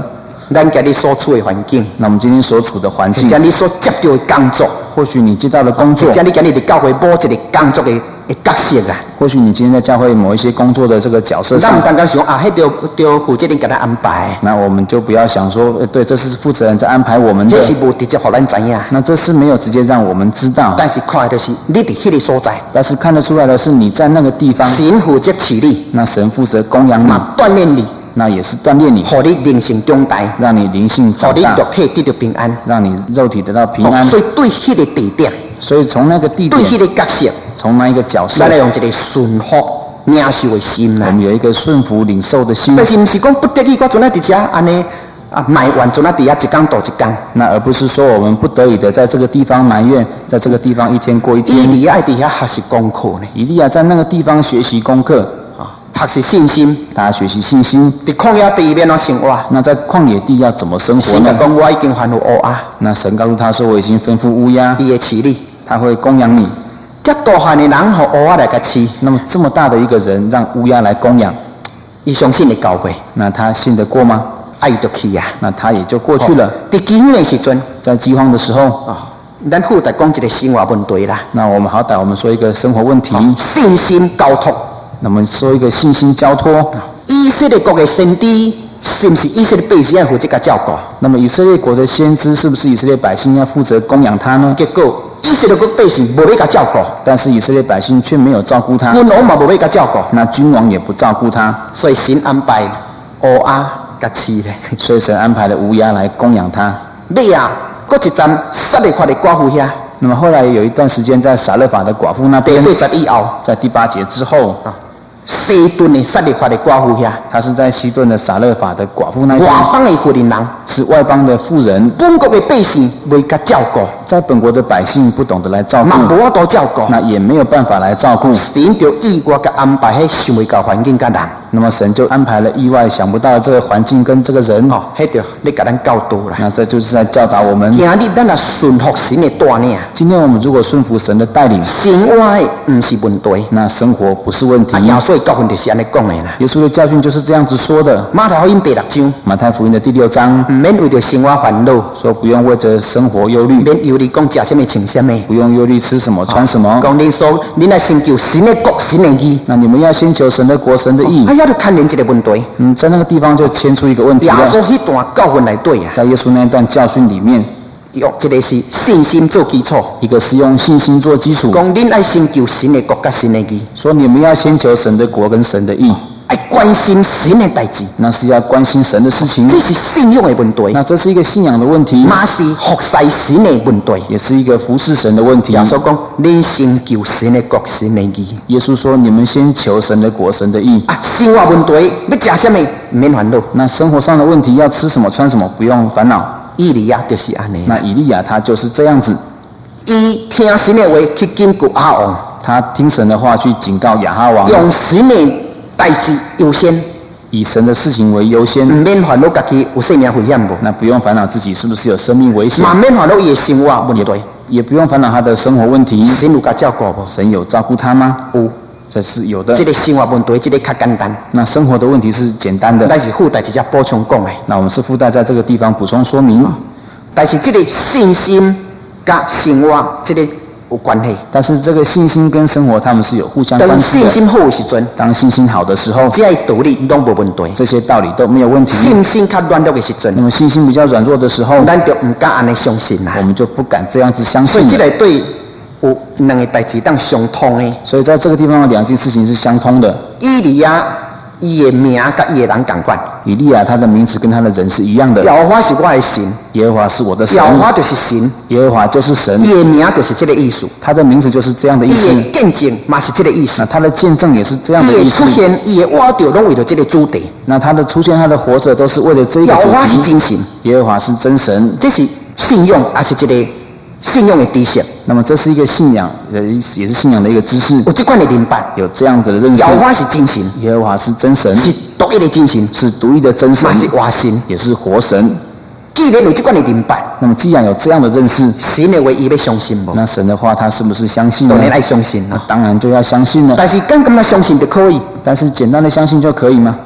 咱今日所处的环境， 那我们今天所处的环境， 或者你所接到的工作， 或许你接到的工作， 或者你今日伫教会某一个工作的的角色啊， 或许你今天在教会某一些工作的这个角色上， 咱唔单单想啊，迄就就负责人给他安排， 那我们就不要想说，呃对，这是负责人在安排我们的， 迄是无直接互咱知影。 那这是没有直接让我们知道， 但是看的就是你伫迄个所在， 但是看得出来的是你在那个地方， 神负责饲你， 那神负责供养你， 嘛锻炼你， 那也是锻炼你， 互你灵性长大， 让你灵性互你长大， 肉体得到平安， 让你肉体得到平安。 哦所以对迄个地点， 所以从那个地对迄点， 个角色， 从那一个角色咱，来用一个顺服领受的心我啦。 们有一个顺服领受的心但，是毋是讲不得已，我阵啊伫遮安尼啊埋怨，阵啊伫遐一工倒一工。 那而不是说我们不得已的在这个地方埋怨，在这个地方一天过一伊天。 利亚伫遐学习功课呢， 以利亚在那个地方学习功课， 啊，学习信心， 他学习信心。 伫旷野地面怎生活？ 那在旷野地要怎么生活呢？ 神就讲我已经吩咐乌鸦， 那神告诉他说：“我已经吩咐乌鸦， 伊会饲你。 他会供养你。 遮大汉的人，互乌鸦来甲饲，” 那么这么大的一个人让乌鸦来供养， 伊相信会交过， 那他信得过吗？ 啊，伊就去啊。 那他也就过去了。 伫饥荒的时阵， 在饥荒的时候， 啊，咱附带讲一个生活问题啦， 那我们好歹我们说一个生活问题， 信心交托。 那么说一个信心交托。 以色列国的先知，是不是以色列百姓要负责甲照顾？ 那么以色列国的先知是不是以色列百姓要负责供养他呢？ 结果以色列国百姓无要甲照顾， 但是以色列百姓却没有照顾他， 君王嘛无要甲照顾， 那君王也不照顾他， 所以神安排乌鸦甲饲咧。 所以神安排了乌鸦来供养他。 尾啊，搁一站撒勒法的寡妇遐， 那么后来有一段时间在撒勒法的寡妇那边， 第八节以后， 在第八节之后， 啊，西顿的撒勒法的寡妇遐， 他是在西顿的撒勒法的寡妇那边， 外邦的妇人人， 是外邦的妇人， 本国的百姓未甲照顾， 在本国的百姓不懂得来照嘛顾， 无法度照顾， 那也没有办法来照顾， 神就意外甲安排迄想未到环境甲人， 那么神就安排了意外想不到的这个环境跟这个人， 哦，迄就咧甲咱教导啦。 那这就是在教导我们。 今日咱也顺服神的带领， 今天我们如果顺服神的带领， 生活的毋是问题， 那生活不是问题啊，。耶稣的教训就是安尼讲的啦。 耶稣的教训就是这样子说的。 马太福音第六章， 马太福音的第六章毋免为着生活烦恼， 说，不用为着生活忧虑， 免忧虑讲食什么穿什么。 不用忧虑吃什么穿什么。 讲恁说，恁来先求神的国、神的义。 那你们要先求神的国、神的义啊，。遐就牵连一个问题。 嗯，在那个地方就牵出一个问题耶了。 稣迄段教训内底啊， 在耶稣那一段教训里面， 用一个是信心做基础， 一个是用信心做基础， 讲恁爱先求神的国甲神的义， 说你们要先求神的国跟神的义， 爱关心神的代志， 那是要关心神的事情。 这是信仰的问题， 那这是一个信仰的问题， 嘛是服侍神的问题。 也是一个服侍神的问题耶。稣讲，恁先求神的国、神的义。 耶稣说：“你们先求神的国、神的义。 啊，生活问题要食什么，毋免烦恼。 那生活上的问题要吃什么、穿什么，不用烦恼。 以利亚就是安尼。 那以利亚他就是这样子， 伊听神的话去警告亚哈王， 他听神的话去警告亚哈王， 用神的代志优先， 以神的事情为优先毋。免烦恼家己有生命危险无， 那不用烦恼自己是不是有生命危险， 嘛免烦恼伊的生活问题。 也不用烦恼他的生活问题。 神有甲照顾无？ 神有照顾他吗？ 有， 这是有的。 这个生活问题，这个较简单， 那生活的问题是简单的， 但是附带直接补充讲的。 那我们是附带在这个地方补充说明。 但是这个信心甲生活这个有关系。 但是这个信心跟生活他们是有互相当关系的。 信心好的时阵， 当信心好的时候， 这些道理拢无问题。 这些道理都没有问题。 信心较软弱的时那阵， 么信心比较软弱的时候， 咱就唔敢安尼相信啦我。们就不敢这样子相所以信了。 这个对有两个代志当相通的。 所以在这个地方有两件事情是相通的。 以利亚伊的名甲伊的人共款， 以利亚他的名字跟他的人是一样的。 耶和华是我的神， 耶和华是我的神耶，和华就是神， 耶和华就是神， 伊的名就是这个意思， 他的名字就是这样的意伊思。 的见证嘛是这个意思那，他的见证也是这样的伊的意思出。现，伊的活着拢为了这个主题。 那他的出现，他的活着都是为了这一个主耶和华是题。 真神， 耶和华是真神， 这是信仰，也是一个信仰的知识， 那么这是一个信仰，呃，也是信仰的一个知识， 有这款的明白。 有这样子的认识耶。和华是真神， 耶和华是真神， 是独一的真神， 是独一的真神嘛，是活神。 也是活神。 既然有这款的明白， 那么既然有这样的认识， 神的话伊要相信无？ 那神的话他是不是相信呢当？然爱相信那啦。 当然就要相信了。 但是刚刚那相信就可以， 但是简单的相信就可以吗？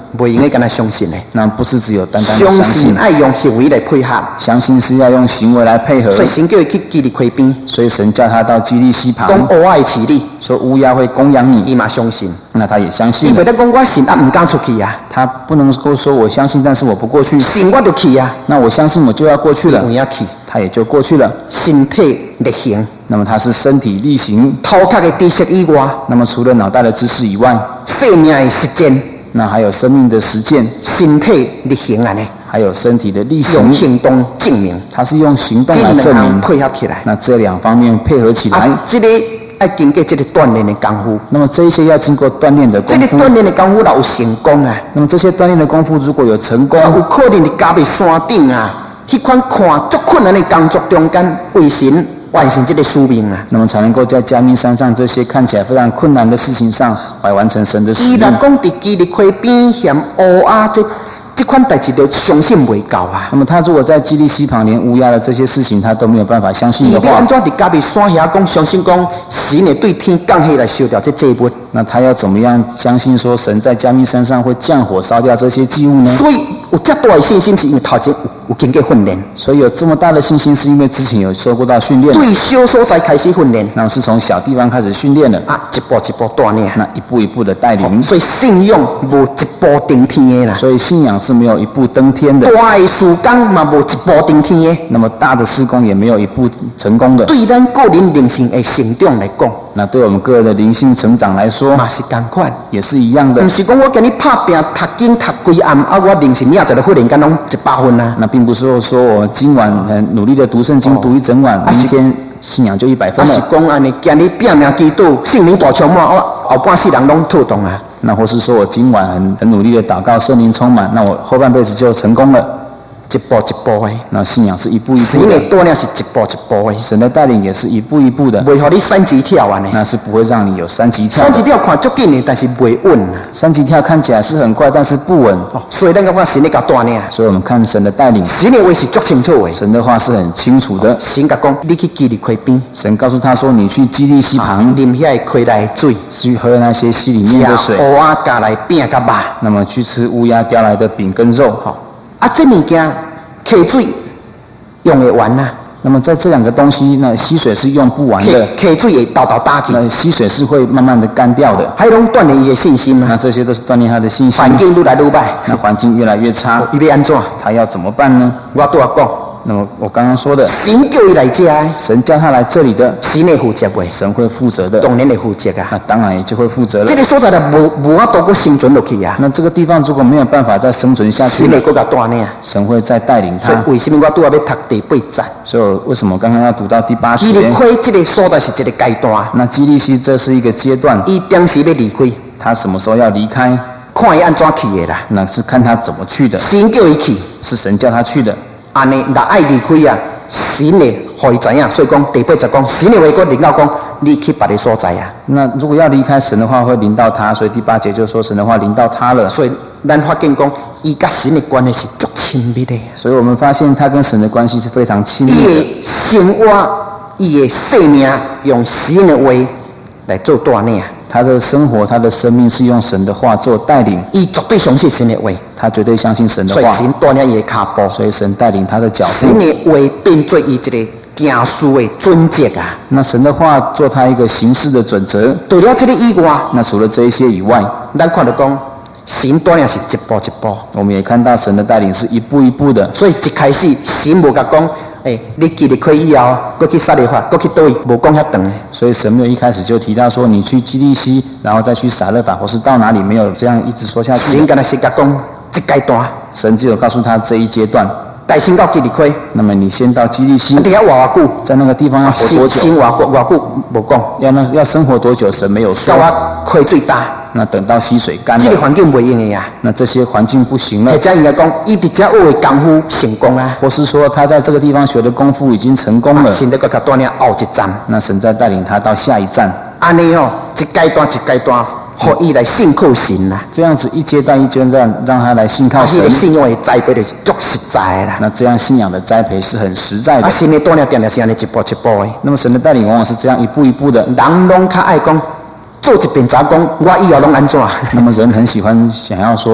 袂用个干那相信的。 那不是只有单单的相相信信，爱用行为来配合。 相信是要用行为来配合。 所以神叫伊去基利溪边， 所以神叫他到基利溪旁， 讲乌鸦会饲你， 说乌鸦会供养你， 伊嘛相信。 那他也相信伊了。 袂得讲我信啊，唔敢出去啊。 他不能够说我相信，但是我不过去。 信我就去啊， 那我相信我就要过去了有，影去， 他也就过去了。 身体力行。 那么他是身体力行， 头壳的知识以外， 那么除了脑袋的知识以外， 生命的实践， 那还有生命的实践， 身体力行安尼， 还有身体的力用行， 行动证明， 他是用行动这两来证明项。配合起来。 那这两方面配合起来， 啊，这个要经过这个锻炼的功夫， 那么这一些要经过锻炼的这个功夫。 锻炼的功夫若有成功啊， 那么这些锻炼的功夫如果有成功， 有可能伫家伫山顶啊，迄款看足困难的工作中间，为神完成这个使命啊。 那么才能够在加密山上这些看起来非常困难的事情上，来完成神的使伊若命。 讲伫基利溪边嫌乌鸦这这款代志，就相信袂够啊。 那么他如果在基利溪旁连乌鸦的这些事情他都没有办法相信的话伊要安，怎伫家己山遐讲相信讲神会对天降下来烧掉这祭物？ 那他要怎么样相信说神在加密山上会降火烧掉这些祭物呢？ 所以有遮大的信心，是因为头前有有经过训练， 所以有这么大的信心，是因为之前有受过到训练， 对小所在开始训练， 那么是从小地方开始训练的， 啊，一步一步锻炼。 那一步一步的带领。 所以信仰无一步登天的啦， 所以信仰是没有一步登天的， 大的事工嘛无一步登天的。 那么大的事工也没有一步成功的。 对咱个人灵性的成长来讲， 那对我们个人的灵性成长来说， 嘛是同款。 也是一样的毋。是讲我今日拍拼读经读规暗，啊，我灵性明仔就忽然间拢一百分啊。 那并不是说说我今晚很努力的读圣经，读一整晚，明天信仰就一百分啊，是了。 讲安尼，今日拼命祈祷，圣灵大充满，我后半世人拢透动啊。 那或是说我今晚很很努力的祷告，圣灵充满，那我后半辈子就成功了。 一步一步的， 那信仰是一步一神步的， 的锻炼是一步一步的， 神的带领也是一步一步的， 袂互你三级跳安尼。 那是不会让你有三级跳三级的。 跳看足紧的，但是袂稳啊。 三级跳看起来是很快，但是不稳。 哦，所以咱感觉神咧甲锻炼， 所以我们看神的带领， 神的话是足清楚的。 神的话是很清楚的。 神甲讲，你去基利溪边， 神告诉他说：“你去基利溪旁， 啉遐个溪内的水， 去喝那些溪里面的水， 吃乌鸦夹来饼甲肉。 那么去吃乌鸦叼来的饼跟肉。好， 啊，这物件溪水用会完啊， 那么在这两个东西，那溪水是用不完溪的， 溪水会豆豆打去， 那溪水是会慢慢的干掉的。 还拢锻炼伊的信心啊。 那这些都是锻炼他的信心。 环境愈来愈歹， 那环境越来越差， 伊要安怎？ 他要怎么办呢？ 我拄啊讲， 那么我刚刚说的， 神叫伊来遮的， 神叫他来这里的， 神会负责袂？ 神会负责的， 当然会负责啊。 那当然也就会负责了这。个所在就无无法度搁生存落去啊， 那这个地方如果没有办法再生存下去了， 神会搁甲锻炼。 神会再带领所以他。 为什么我拄啊要读第八章？ 所以我为什么刚刚要读到第八基利节？ 溪这个所在是一个阶段， 那基利溪这是一个阶段， 伊当时要离开， 他什么时候要离开？ 看伊安怎去的啦。 那是看他怎么去的， 神叫伊去， 是神叫他去的。 安尼若爱离开啊，神会互伊知影。所以讲第八节讲，神会话领导讲，你去别个所在啊。 那如果要离开神的话，会临到他，所以第八节就说神的话临到他了。 所以咱发现讲，伊甲神的关系是足亲密的。 所以我们发现他跟神的关系是非常亲密伊的。 的生活，伊的生命，用神的话来做锻炼。 他的生活，他的生命是用神的话做带领， 伊绝对相信神的话， 他绝对相信神的所以话， 神锻炼伊的脚步。 所以神带领他的脚神步。 的话变做伊一个行事的准则啊。 那神的话做他一个行事的准则。 除了这个以外， 那除了这一些以外， 咱看到讲，神锻炼是一步一步。 我们也看到神的带领是一步一步的。 所以一开始神无甲讲，诶、你记入去以后，搁去撒利法，搁去倒位，无讲遐长。 所以神没有一开始就提到说你去基利溪，然后再去撒勒法，或是到哪里，没有这样一直说下去神。敢若是甲讲，这阶段， 神只有告诉他这一阶段， 带先到基入去， 那么你先到基利溪， 你遐活偌久？ 在那个地方要活多神久？ 神偌久偌久无讲， 要那要生活多久？神没有说到。我溪水大， 那等到溪水干了， 这个环境袂用的呀。 那这些环境不行了或，者应该讲，伊伫遮学的功夫成功啊， 或是说他在这个地方学的功夫已经成功了， 神在搁甲锻炼后一站。 那神再带领他到下一站。 安尼哦，一阶段一阶段，互伊来信靠神啦。 这样子一阶段一阶段让他来信靠啊，迄神个，信仰的栽培就是足实在的啦。 那这样信仰的栽培是很实在的啊，。神的锻炼定定是安尼一步一步的。 那么神的带领往往是这样一步一步的。 人拢较爱讲，做一遍查讲，我以后拢安怎？ 那么人很喜欢想要说，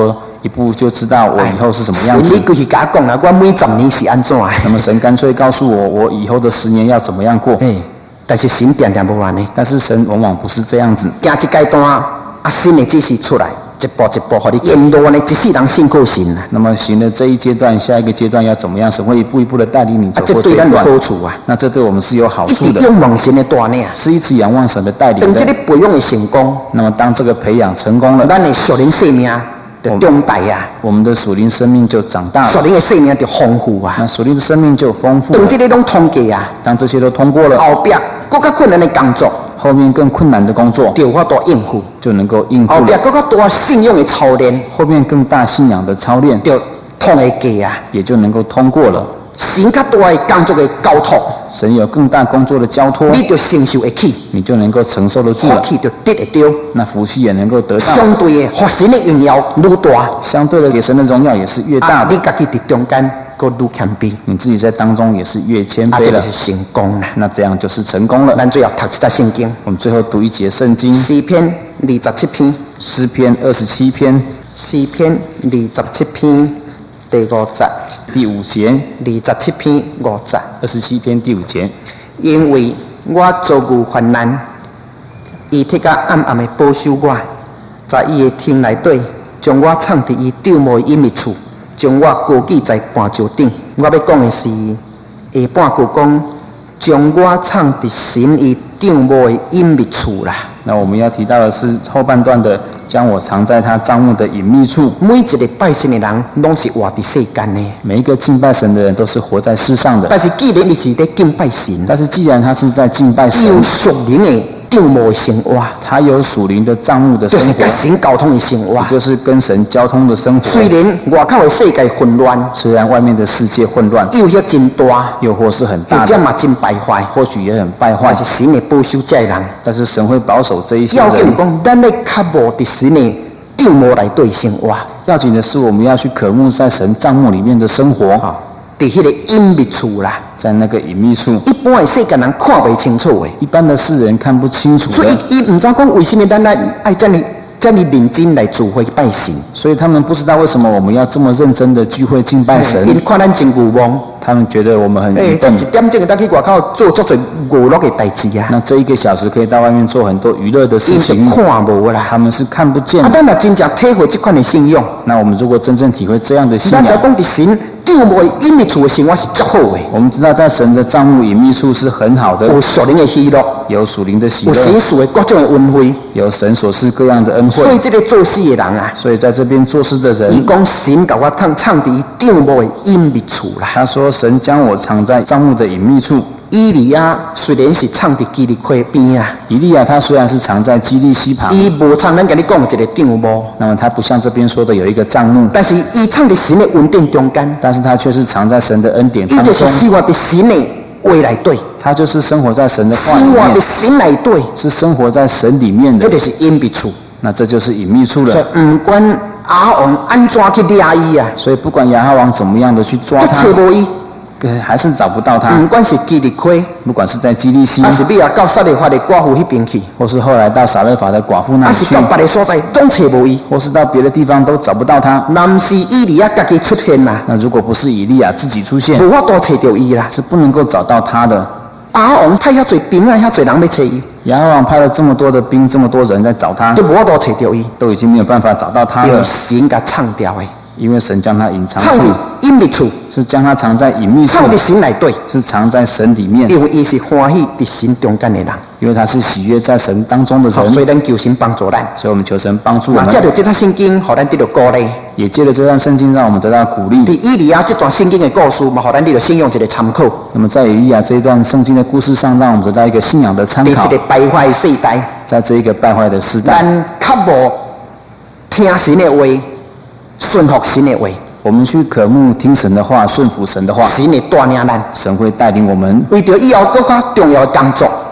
一步就知道我以后是什么样子。 神你过去甲我讲啦，我每十年是安怎的？ 那么神干脆告诉我，我以后的十年要怎么样过。 哎，但是神点点不完呢。 但是神往往不是这样子。 行一阶段啊，新的指示出来。一步一步，互你沿路呢，一世人信靠神啊。 那么行了这一阶段，下一个阶段要怎么样？神会一步一步的带领你走过这一段。 啊，这对咱有好处啊。 那这对我们是有好处的。 一直仰望神的带领， 是一直仰望神的带领的。 等这个培养的成功， 那么当这个培养成功了， 咱的属灵生命就长大啊。 我们的属灵生命就长大了。 属灵的生命就丰富啊。 那属灵的生命就丰富了。 等这个拢通过啊。 当这些都通过了， 后边更加困难的工作。 后面更困难的工作就有法度应付， 就能够应付了。 后边更加多信仰的操练， 后面更大信仰的操练， 就通会过啊， 也就能够通过了。 神较多的工作的交托， 神有更大工作的交托， 你就承受得起， 你就能够承受得住了。 福气就得得到， 那福气也能够得到。 相对的，发神的荣耀愈大， 相对的给神的荣耀也是越大的。 啊、你家己在中间。愈谦卑， 你自己在当中也是越谦卑了， 啊，这就是成功了。 那这样就是成功了。 咱最后读一节圣经， 我们最后读一节圣经， 诗篇二十七篇， 诗篇二十七篇， 诗篇二十七篇第五节， 第五节， 二十七篇五节， 二十七篇第五节。 因为我遭遇患难，伊铁甲暗暗的保守我，在伊的厅内底，将我藏伫伊帐幕的隐秘处。将我高举在磐石顶。我要讲的是下半句讲，将我藏伫神伊帐幕的隐秘处啦。 那我们要提到的是后半段的，将我藏在他帐幕的隐秘处。 每一个拜神的人，拢是活伫世间的。 每一个敬拜神的人都是活在世上的。 但是既然你是在敬拜神， 但是既然他是在敬拜神， 有属灵的帐幕的生活， 他有属灵的帐幕的生活， 就是跟神交通的生活， 就是跟神交通的生活。 虽然外口的世界混乱， 虽然外面的世界混乱， 诱惑真大， 诱惑是很大的， 或者嘛真败坏， 或许也很败坏。 但是神会保守这人， 但是神会保守这一些人。 要紧讲，咱咧较无伫神的帐幕内底生活。 要紧的是，我们要去渴慕在神帐幕里面的生活。 哈，伫迄个隐秘处啦， 在那个隐秘处， 一般的世间人看不清楚的， 一般的世人看不清楚的。 所以伊唔知讲为什么咱爱爱这么这么认真来聚会拜神。 所以他们不知道为什么我们要这么认真的聚会敬拜神。 因看咱真愚妄， 他们觉得我们很愚笨。 哎， 一点钟当去外口做足侪娱乐的代志啊。 那这一个小时可以到外面做很多娱乐的事情。 因看无啦， 他们是看不见的。 啊，咱若真正体会这款的信仰， 那我们如果真正体会这样的信仰， 咱就讲伫神帐幕隐秘处的生活是足好的。 我们知道在神的帐幕隐秘处是很好的， 有属灵的喜乐， 有属灵的喜乐， 有神属的各种的恩惠， 有神所赐各样的恩惠。 所以这个做事的人啊， 所以在这边做事的人， 伊讲神甲我藏藏伫帐幕的隐秘处啦。 他说神将我藏在帐幕的隐秘处。 以利亚虽然是藏伫基利溪边啊， 以利亚他虽然是藏在基利溪旁， 伊无藏咱甲你讲的一个帐幕， 那么他不像这边说的有一个帐幕， 但是伊藏伫神的恩典中间， 但是他却是藏在神的恩典当中， 伊就是生活伫神的话内底， 他就是生活在神的话里生活伫面， 神内底， 是生活在神里面的， 那就是隐秘处。 那这就是隐秘处所以了。 不管亚王安怎去抓伊啊， 所以不管亚哈王怎么样的去抓都他， 找无伊。 还是找不到他。 不管是基利溪， 不管是在基利溪， 还是尾啊到撒勒法的寡妇那边去， 或是后来到撒勒法的寡妇那还里去， 是到别的所在都找无伊。 或是到别的地方都找不到他。 若是以利亚家己出现啦， 那如果不是以利亚自己出现， 无法度找到伊啦， 是不能够找到他的。 亚王派遐侪兵啊，遐侪人要找伊， 亚哈王派了这么多的兵，这么多人在找他， 都无法度找到伊， 都已经没有办法找到他了， 因为神甲藏掉的， 因为神将他隐藏藏住， 伫隐秘处， 是将他藏在隐秘处， 藏伫神内底， 是藏在神里面， 因为伊是欢喜伫神中间的人， 因为他是喜悦在神当中的人， 所以咱求神帮助咱。 所以我们求神帮助我那借们， 着这段圣经，互咱得到鼓励。 也借着这段圣经让我们得到鼓励。 伫以利亚这段圣经的故事，嘛，互咱得到信仰一个参考。 那么在以利亚这一段圣经的故事上，让我们得到一个信仰的参考伫一。个败坏的世代， 在这一个败坏的时代， 咱较无听神的话，顺服神的话， 我们去渴慕听神的话，顺服神的话， 神会带领咱， 神会带领我们， 为着以后更加重要的工作，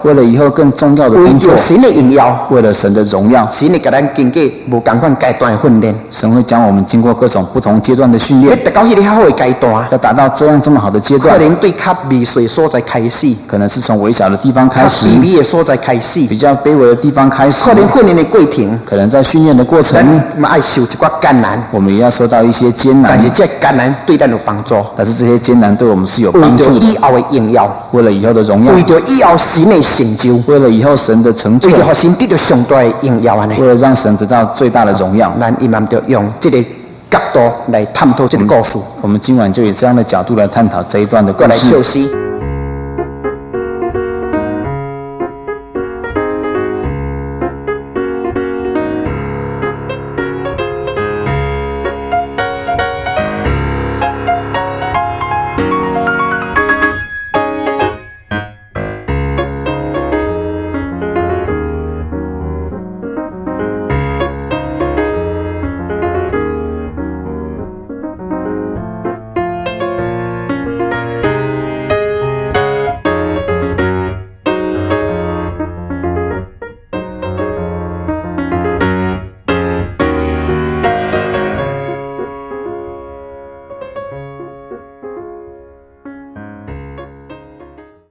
为了以后更重要的为工作着，神的荣耀， 为了神的荣耀， 神会给咱经过无同款阶段的训练， 神会将我们经过各种不同阶段的训要练， 达到迄个较好的阶段， 要达到这样这么好的阶可段， 能对较微细所在开始， 可能是从微小的地方开较始， 卑微的所在开始， 比较卑微的地方开始可，能训练的过程， 可能在训练的过程， 咱嘛爱受一寡艰难， 我们也要受到一些艰难但，是这艰难对咱有帮助， 但是这些艰难对我们是有为帮助的。 着以后的荣耀， 为了以后的荣耀， 为着以后神的成就， 为了以后神的成就为，着互神得到上大的荣耀安尼， 为了让神得到最大的荣耀， 咱伊嘛着用这个角度来探讨这个故事， 我们今晚就以这样的角度来探讨这一段的故过来事休。息。